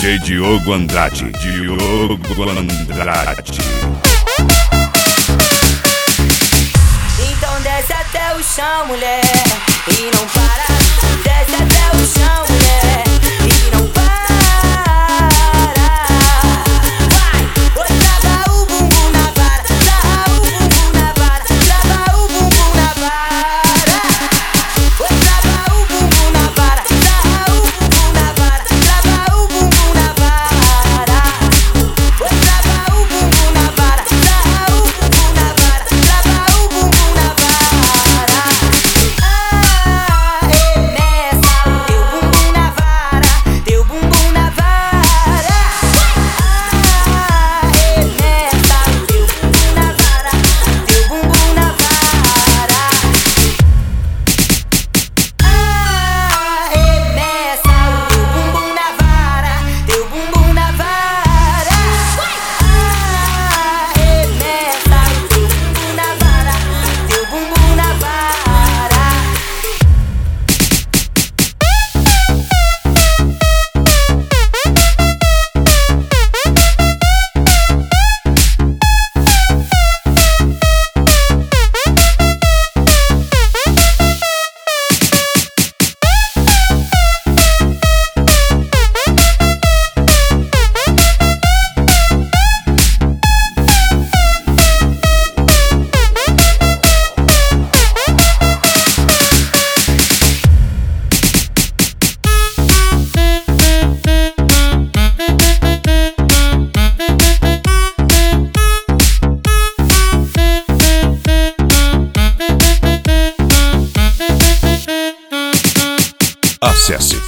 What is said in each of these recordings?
DJ Diogo Andrade. Diogo Andrade. Então desce até o chão, mulher, e não para. Desce até o chão, mulher, e não para. Vai, oi, trava o bumbum na vara, trava o bumbum na vara, trava o bumbum na vara. Oi, trava o bumbum na vara, trava o bumbum na vara, trava o bumbum na vara. Oi, trava o bumbum na vara, trava o bumbum na vara, trava o bumbum na vara. Teu bumbum na vara, remessa, teu bumbum na vara, teu bumbum na vara. Remessa, teu bumbum na vara, teu bumbum na vara. Remessa, teu bumbum na vara, teu bumbum na vara. Acesse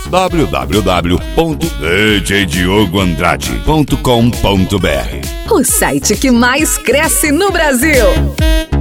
www.djdiogoandrade.com.br. O site que mais cresce no Brasil.